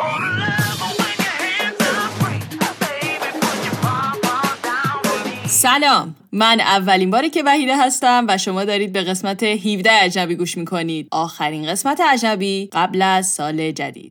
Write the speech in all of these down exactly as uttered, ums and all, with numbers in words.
سلام، من اولین باری که وحیده هستم و شما دارید به قسمت هفده اجنبی گوش میکنید. آخرین قسمت اجنبی قبل از سال جدید.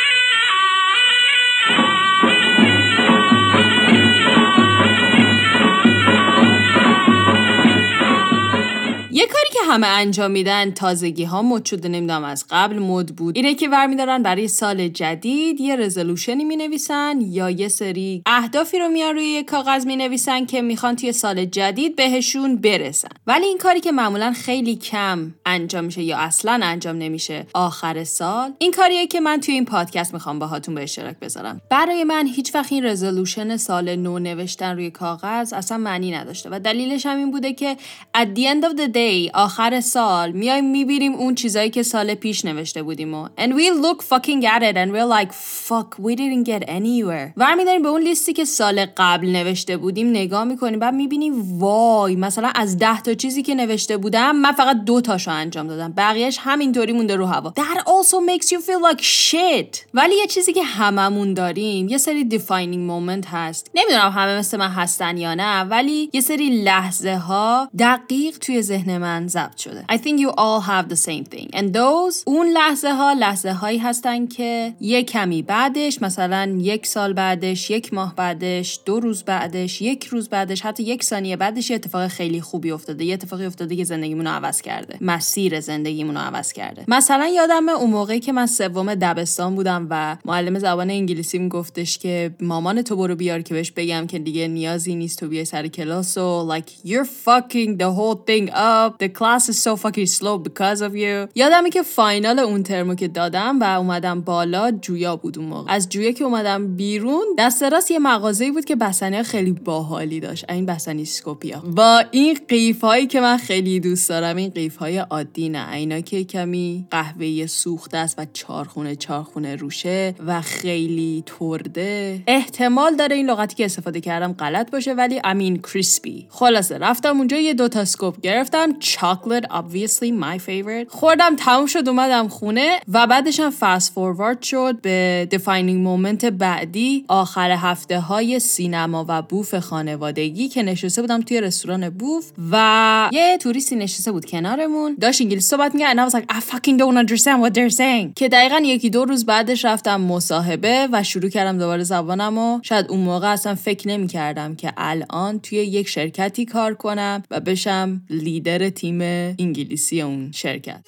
یه کاری که همه انجام میدن، تازگی ها مد شده، نمیدونم از قبل مد بود، اینه که برمیدارن برای سال جدید یه رزولوشنی مینویسن یا یه سری اهدافی رو میان روی یه کاغذ مینویسن که میخوان توی سال جدید بهشون برسن. ولی این کاری که معمولا خیلی کم انجام میشه یا اصلا انجام نمیشه آخر سال، این کاریه که من توی این پادکست میخوام باهاتون به اشتراک بذارم. برای من هیچ وقت این رزولوشن سال نو نوشتن روی کاغذ اصلا معنی نداشته و دلیلش هم این بوده که at the end of the day آخر سال میایم میبینیم اون چیزایی که سال پیش نوشته بودیم و and we look fucking at it and we're like fuck we didn't get anywhere. و می‌داریم به اون لیستی که سال قبل نوشته بودیم نگاه میکنیم بعد میبینیم وای مثلا از ده تا چیزی که نوشته بودم من فقط دو تاشو انجام دادم، بقیه‌اش همینطوری مونده رو هوا. That also makes you feel like shit. ولی یه چیزی که هممون داریم، یه سری defining moment هست. نمیدونم همه مثل من هستن یا نه، ولی یه سری لحظه ها دقیق توی ذهن من ضبط شده. I think you all have the same thing. And those اون لحظه ها لحظه هایی هستن که یک کمی بعدش، مثلا یک سال بعدش، یک ماه بعدش، دو روز بعدش، یک روز بعدش، حتی یک ثانیه بعدش یه اتفاق خیلی خوبی افتاده. یه اتفاقی افتاده که زندگیمون رو عوض کرده. مسیر زندگیمون رو عوض کرده. مثلا یادمه اون موقعی که من سوم دبستان بودم و معلم زبان انگلیسیم گفتش که مامان تو برو بیار که بهش بگم که دیگه نیازی نیست تو بیای سر کلاس و like you're fucking the whole thing up. The class is so fucking slow because of you. یادمه که فاینال اون ترمو که دادم و اومدم بالا، جویا بود اون موقع. از جویا که اومدم بیرون، دست راست یه مغازه‌ای بود که بستنی‌ها خیلی باحالی داشت. این بستنی اسکوپیا. با این قیف‌هایی که من خیلی دوست دارم، این قیف‌های عادی نه، اینا که کمی قهوه‌ای سوخته است و چارخونه چارخونه روشه و خیلی ترده. احتمال داره این لغتی که استفاده کردم غلط باشه ولی I mean crispy. خلاصه رفتم اونجا یه دو تا اسکوپ گرفتم، chocolate obviously my favorite. خوردم، تموم شد، اومدم خونه و بعدش هم fast forward شد به defining moment بعدی، آخر هفته های سینما و بوف خانوادگی که نشسته بودم توی رستوران بوف و یه توریستی نشسته بود کنارمون، داشت انگلیسی صحبت می‌کرد and I was like I fucking don't understand what they're saying. که دقیقاً یکی دو روز بعدش رفتم مصاحبه و شروع کردم دوباره زبانمو. شاید اون موقع اصلا فکر نمی‌کردم که الان توی یک شرکتی کار کنم و بشم لیدر تیم انگلیسی اون شرکت.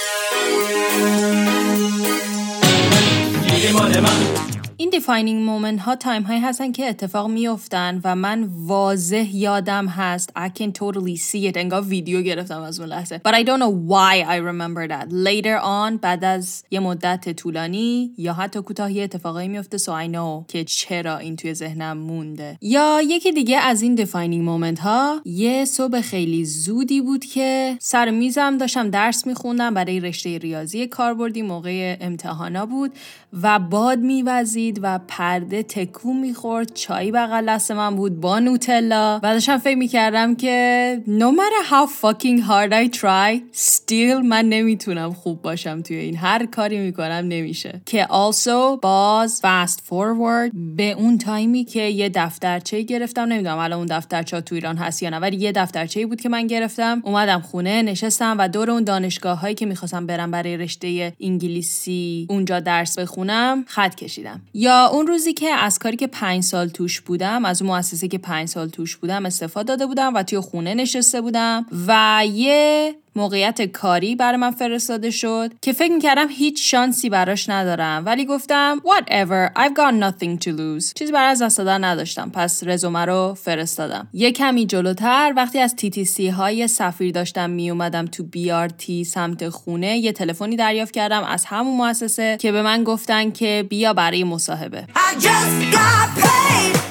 این defining moment ها تایم هایی هستن که اتفاق میافتن و من واضح یادم هست I can totally see it. انگار ویدیو گرفتم از اون لحظه. But I don't know why I remember that. Later on بعد از یه مدت طولانی یا حتی کوتاه یه اتفاقایی میفته so I know که چرا این توی ذهنم مونده. یا یکی دیگه از این defining moment ها، یه صبح خیلی زودی بود که سر میزم داشتم درس میخوندم برای رشته ریاضی کاربردی، موقع امتحانا بود و باد میوزید و پرده تکون میخورد، چای بغل دست من بود با نوتلا و داشتم فکر میکردم که no matter how fucking hard I try still من نمیتونم خوب باشم توی این، هر کاری میکنم نمیشه. که also باز fast forward به اون تایمی که یه دفترچه گرفتم، نمیدونم الان اون دفترچه تو ایران هست یا نه، ولی یه دفترچه بود که من گرفتم، اومدم خونه نشستم و دور اون دانشگاه هایی که میخواستم برم برای رشته انگلیسی اونجا درس بخونم خط کشیدم. یا اون روزی که از کاری که پنج سال توش بودم، از اون مؤسسه که پنج سال توش بودم استفاده داده بودم و توی خونه نشسته بودم و یه موقعیت کاری برای من فرستاده شد که فکر میکردم هیچ شانسی براش ندارم، ولی گفتم whatever I've got nothing to lose، چیزی برای از دست دادن نداشتم، پس رزومه رو فرستادم. یه کمی جلوتر وقتی از تی تی سی های سفیر داشتم می اومدم تو بی آر تی سمت خونه، یه تلفنی دریافت کردم از همون مؤسسه که به من گفتن که بیا برای مصاحبه. I just got paid.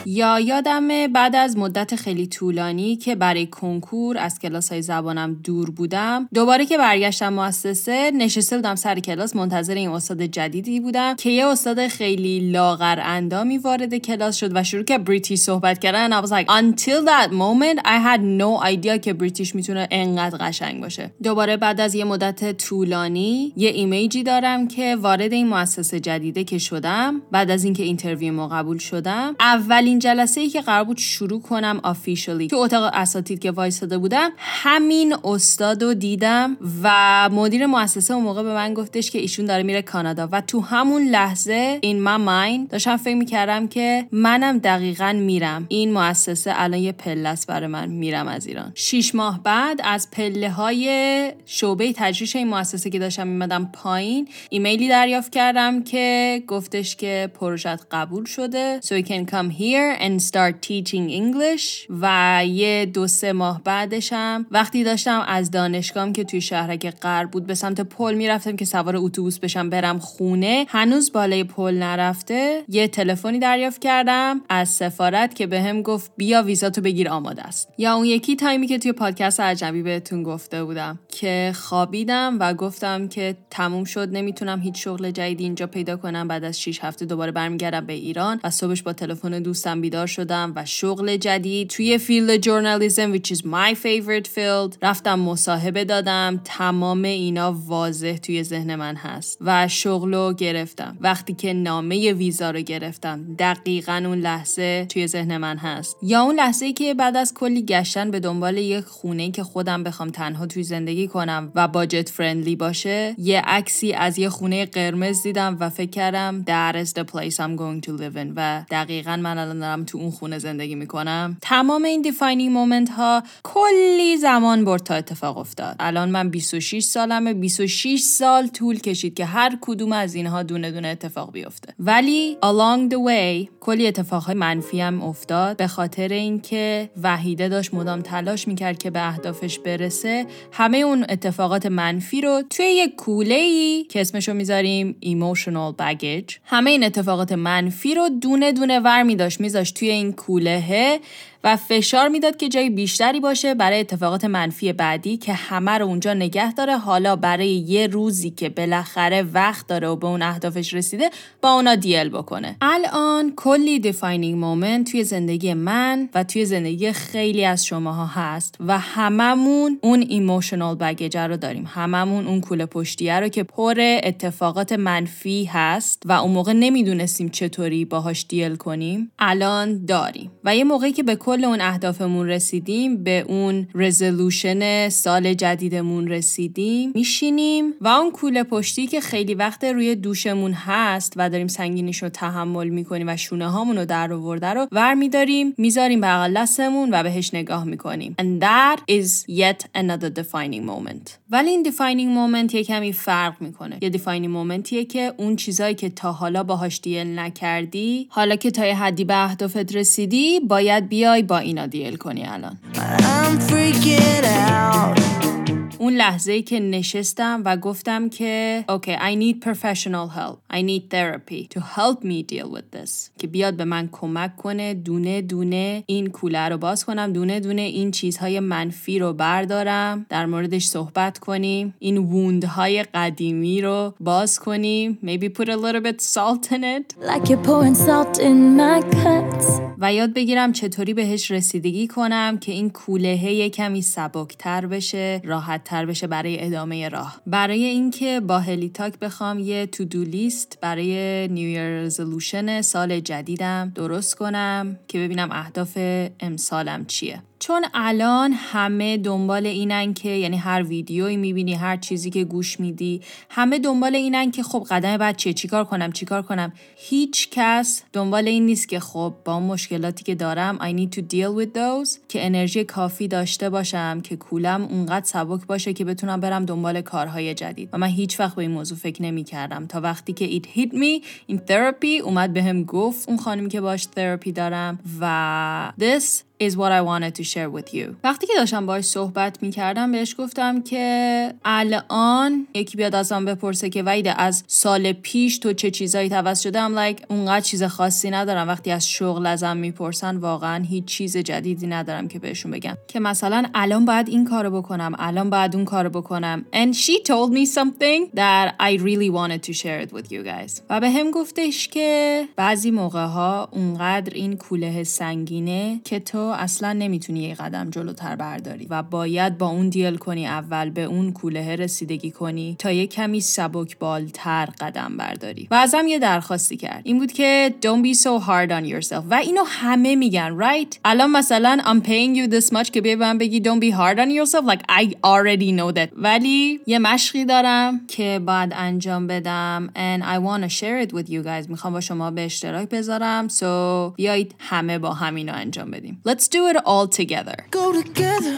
یا یادمه بعد از مدت خیلی طولانی که برای کنکور از کلاس‌های زبانم دور بودم، دوباره که برگشتم مؤسسه نشسته بودم سر کلاس منتظر این استاد جدیدی بودم که یه استاد خیلی لاغر اندامی وارد کلاس شد و شروع که بریتیش صحبت کردن. I was like until that moment I had no idea که بریتیش میتونه انقدر قشنگ باشه. دوباره بعد از یه مدت طولانی یه ایمیجی دارم که وارد این مؤسسه جدیده که شدم، بعد از اینکه اینترویو ما قبول شدم، اولین جلسه‌ای که قرار بود شروع کنم آفیشیالی تو اتاق اساتید که وایساده بودم، همین استادو دیدم و مدیر مؤسسه اون موقع به من گفتش که ایشون داره میره کانادا و تو همون لحظه in my mind داشتم فکر میکردم که منم دقیقاً میرم. این مؤسسه الان یه پله است برای من، میرم از ایران. شیش ماه بعد از پله های شعبه تجریش این مؤسسه که داشتم میمدم پایین، ایمیلی دریافت کردم که گفتش که پروژت قبول شده so you can come here and start teaching English. و یه دو سه ماه بعدشم وقتی داشتم از دانشگاهم که توی شهرک غرب بود به سمت پل میرفتم که سوار اتوبوس بشم برم خونه، هنوز بالای پل نرفته یه تلفنی دریافت کردم از سفارت که بهم گفت بیا ویزاتو بگیر آماده است. یا اون یکی تایمی که توی پادکست اجنبی بهتون گفته بودم که خوابیدم و گفتم که تموم شد، نمیتونم هیچ شغل جدیدی اینجا پیدا کنم. بعد از شش هفته دوباره برمیگردم به ایران و صبحش با تلفن دوستم بیدار شدم و شغل جدید توی فیلد ژورنالیسم which is my favorite field رفتم مصاحبه دادم. تمام اینا واضح توی ذهن من هست و شغلو گرفتم. وقتی که نامه ویزا رو گرفتم دقیقاً اون لحظه توی ذهن من هست. یا اون لحظه‌ای که بعد از کلی گشتن به دنبال یک خونه‌ای که خودم بخوام تنها توی زندگی کنم و باجت فرندلی باشه، یه عکسی از یه خونه قرمز دیدم و فکر کردم that is the place I'm going to live in و دقیقاً من الان دارم تو اون خونه زندگی میکنم. تمام این defining moment ها کلی زمان برد تا اتفاق افتاد. الان من بیست و شش سالمه، بیست و شش سال طول کشید که هر کدوم از اینها دونه دونه اتفاق بیفته. ولی along the way کلی اتفاقهای منفی هم افتاد به خاطر اینکه وحیده داشت مدام تلاش میکرد که به اهدافش برسه. همه اون اتفاقات منفی رو توی یک کوله‌ای که اسمشو میذاریم emotional baggage، همه این اتفاقات منفی رو دونه دونه ور میداشت میذاشت توی این کوله و فشار میداد که جای بیشتری باشه برای اتفاقات منفی بعدی که همه رو اونجا نگه داره، حالا برای یه روزی که بالاخره وقت داره و به اون اهدافش رسیده با اونا دیل بکنه. الان کلی defining moment توی زندگی من و توی زندگی خیلی از شماها هست و هممون اون emotional baggage رو داریم، هممون اون کوله پشتیه رو که پر اتفاقات منفی هست و اون موقع نمیدونستیم چطوری باهاش دیل کنیم، الان داریم. و یه موقعی که به کل اون اهدافمون رسیدیم، به اون رزولوشن سال جدیدمون رسیدیم، میشینیم و اون کوله پشتی که خیلی وقت روی دوشمون هست و داریم سنگینیش رو تحمل میکنیم و شونه هامون رو در آورده رو ور میداریم میذاریم بغل دستمون و بهش نگاه میکنیم. And that is yet another defining moment. ولی این defining moment یه کمی فرق میکنه. یه defining momentیه که اون چیزایی که تا حالا باهاش دیل نکردی، حالا که تا یه حدی به اهدافت رسیدی، باید بیای با اینا دیل کنی. الان اون لحظه‌ای که نشستم و گفتم که okay, I need professional help. I need therapy to help me deal with this. که بیاد به من کمک کنه دونه دونه این کوله رو باز کنم، دونه دونه این چیزهای منفی رو بردارم، در موردش صحبت کنیم، این ووندهای قدیمی رو باز کنیم. Maybe put a little bit salt in it. Like you're pouring salt in my cuts. و یاد بگیرم چطوری بهش رسیدگی کنم که این کولهه یه کمی سبکتر بشه، راحت تر بشه برای ادامه راه. برای اینکه با هلی تاک بخوام یه تو دو لیست برای نیو ایر رزولوشن سال جدیدم درست کنم که ببینم اهداف امسالم چیه. چون الان همه دنبال اینن که، یعنی هر ویدیویی میبینی، هر چیزی که گوش میدی، همه دنبال اینن که خب قدم بعد چیه، چیکار کنم چیکار کنم. هیچ کس دنبال این نیست که خب با مشکلاتی که دارم I need to deal with those که انرژی کافی داشته باشم که کولم اونقدر سبک باشه که بتونم برم دنبال کارهای جدید. و من هیچ وقت به این موضوع فکر نمی کردم تا وقتی که it hit me این therapy اومد بهم گفت، اون خانمی که باش therapy دارم، و this is what I wanted to share with you. وقتی که داشتم باهاش صحبت میکردم بهش گفتم که الان یکی بیاد ازم بپرسه که وحید از سال پیش تو چه چیزایی عوض شده، I'm like اونقدر چیز خاصی ندارم. وقتی از شغل ازم میپرسن واقعا هیچ چیز جدیدی ندارم که بهشون بگم که مثلا الان باید این کارو بکنم، الان باید اون کارو بکنم. And she told me something that I really wanted to share it with you guys. و به هم گفتش که بعضی موقع ها اونقدر این کوله سنگینه که تو اصلا نمیتونی یه قدم جلوتر برداری و باید با اون دیل کنی، اول به اون کوله رسیدگی کنی تا یه کمی سبکبالتر قدم برداری. و ازم یه درخواستی کرد، این بود که don't be so hard on yourself. و اینو همه میگن right؟ الان مثلا I'm paying you this much که بیای من بگی don't be hard on yourself, like I already know that. ولی یه مشقی دارم که باید انجام بدم and I want to share it with you guys. میخوام با شما به اشتراک بذارم so بیایید همه با همینو انجام بدیم. Let's do it all together. Go together.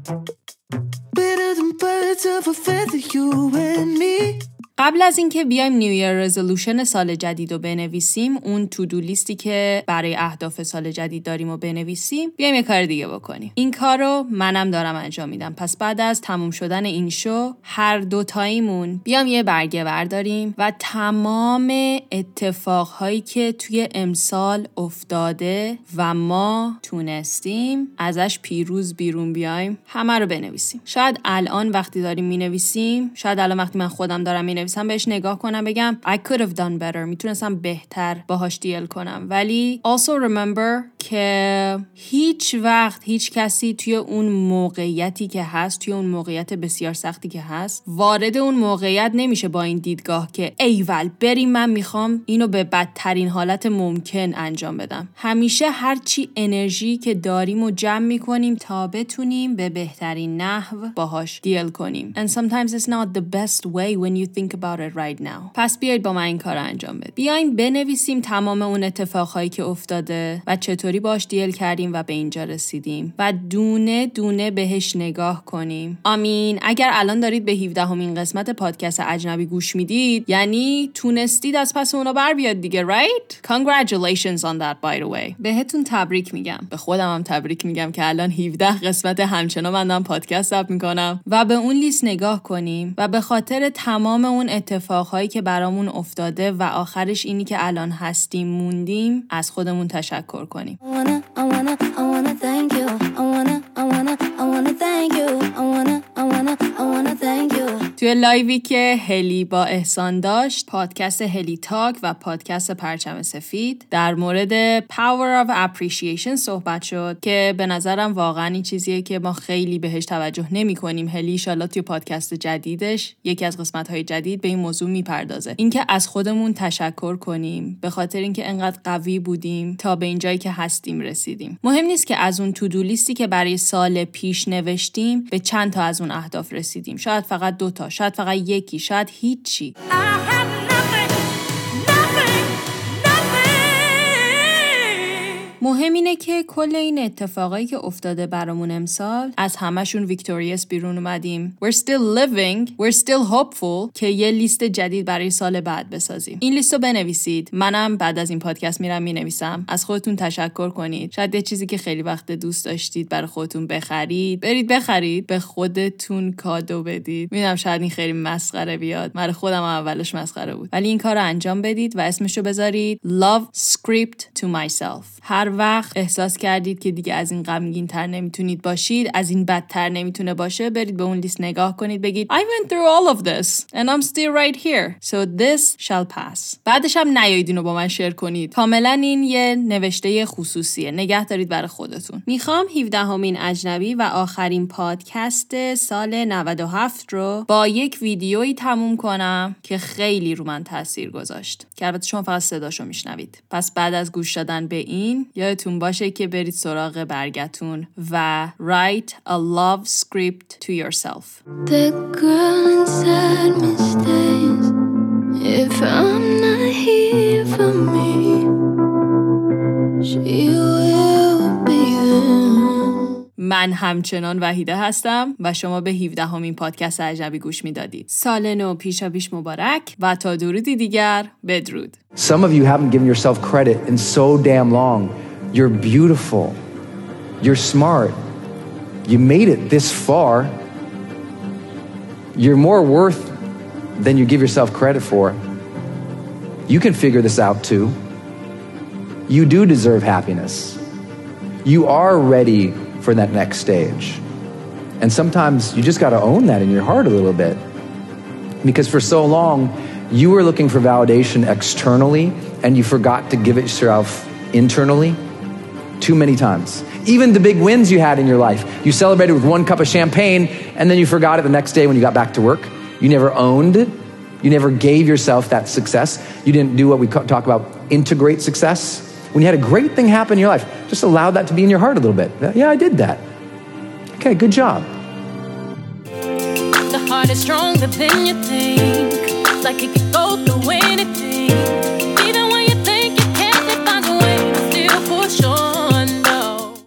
Better than birds of a feather, you and me. قبل از اینکه بیایم نیو ایر رزولوشن سال جدید رو بنویسیم، اون تو دو لیستی که برای اهداف سال جدید داریم رو بنویسیم، بیایم یه کار دیگه بکنیم. این کار رو منم دارم انجام میدم. پس بعد از تموم شدن این شو هر دو تاییمون بیام یه برگه برداریم و تمام اتفاقهایی که توی امسال افتاده و ما تونستیم ازش پیروز بیرون بیایم همه رو بنویسیم. شاید الان وقتی داریم مینویسیم، شاید الان وقتی من خودم دارم مینویسم بهش نگاه کنم بگم I could have done better, میتونستم بهتر باهاش دیل کنم. ولی also remember که هیچ وقت هیچ کسی توی اون موقعیتی که هست، توی اون موقعیت بسیار سختی که هست، وارد اون موقعیت نمیشه با این دیدگاه که ایول بریم من میخوام اینو به بدترین حالت ممکن انجام بدم. همیشه هرچی انرژی که داریم و جمع میکنیم تا بتونیم به بهترین نحو باهاش دیل کنیم. And sometimes it's not the best way when you think about it right now. پس بیایید با من این کار انجام بدیم. بیایم بنویسیم تمام اون اتفاقهایی که افتاده و چطوری باش دیل کردیم و به اینجا رسیدیم و دونه دونه بهش نگاه کنیم. آمین. اگر الان دارید به هفدهمین قسمت پادکست اجنبی گوش میدید، یعنی تونستید از پس اونا بر بیاد دیگه، right? Congratulations on that by the way. بهتون تبریک میگم. به خودم هم تبریک میگم که الان هفده قسمت همچنان من دارم پادکست ضبط میکنم و به اون لیست نگاه کنیم و به خاطر تمام اون اتفاقهایی که برامون افتاده و آخرش اینی که الان هستیم موندیم از خودمون تشکر کنیم. I wanna, I wanna, I wanna thank you. I wanna, I wanna, I wanna thank you. I wanna, I wanna, I wanna thank you. توی لایوی که هلی با احسان داشت، پادکست هلی تاک و پادکست پرچم سفید، در مورد Power of Appreciation صحبت شد که به نظرم واقعا این چیزیه که ما خیلی بهش توجه نمی کنیم. هلی ایشالله توی پادکست جدیدش، یکی از قسمت‌های جدید، به این موضوع میپردازه. اینکه از خودمون تشکر کنیم به خاطر اینکه انقدر قوی بودیم تا به اینجایی که هستیم رسیدیم. مهم نیست که از اون تو دو لیستی که برای سال پیش نوشتیم به چند تا از اون اهداف رسیدیم. شاید فقط دو تا، شاید فقط یکی، شاید هیچی. مهم اینه که کل این اتفاقایی که افتاده برامون امسال از همشون ویکتوریس بیرون اومدیم. We're still living, we're still hopeful که یه لیست جدید برای سال بعد بسازیم. این لیست رو بنویسید. منم بعد از این پادکست میرم مینویسم. از خودتون تشکر کنید. شاید یه چیزی که خیلی وقت دوست داشتید برای خودتون بخرید، برید بخرید، به خودتون کادو بدید. میدونم شاید این خیلی مسخره بیاد. من خودم اولش مسخره بود. ولی این کارو انجام بدید و اسمشو بذارید Love Script to Myself. هر وقت احساس کردید که دیگه از این غمگین تر نمیتونید باشید، از این بدتر نمیتونه باشه، برید به اون لیست نگاه کنید، بگید I went through all of this and I'm still right here so this shall pass. بعدش هم نیایید اینو با من شیر کنید. کاملا این یه نوشته خصوصیه، نگه دارید برای خودتون. میخوام هفدهمین اجنبی و آخرین پادکست سال نود و هفت رو با یک ویدیویی تموم کنم که خیلی رو من تاثیر گذاشت، که البته شما فقط صداشو میشنوید. پس بعد از گوش دادن به این یادتون باشه که برید سراغ برگتون و write a love script to yourself. The girl inside me stays. If I'm not here for me, she will be there. من همچنان وحیده هستم و شما به هفدهمین پادکست اجنبی گوش میدادید. سال نو پیشا پیش مبارک و تا درودی دیگر بدرود. Some of you haven't given yourself credit in so damn long. You're beautiful. You're smart. You made it this far. You're more worth than you give yourself credit for. You can figure this out too. You do deserve happiness. You are ready for that next stage. And sometimes you just got to own that in your heart a little bit. Because for so long, you were looking for validation externally and you forgot to give it yourself internally too many times. Even the big wins you had in your life, you celebrated with one cup of champagne and then you forgot it the next day when you got back to work. You never owned it. You never gave yourself that success. You didn't do what we talk about, integrate success. When you had a great thing happen in your life, just allow that to be in your heart a little bit. Yeah, I did that. Okay, good job. The heart is stronger than you think. Like it could go through anything.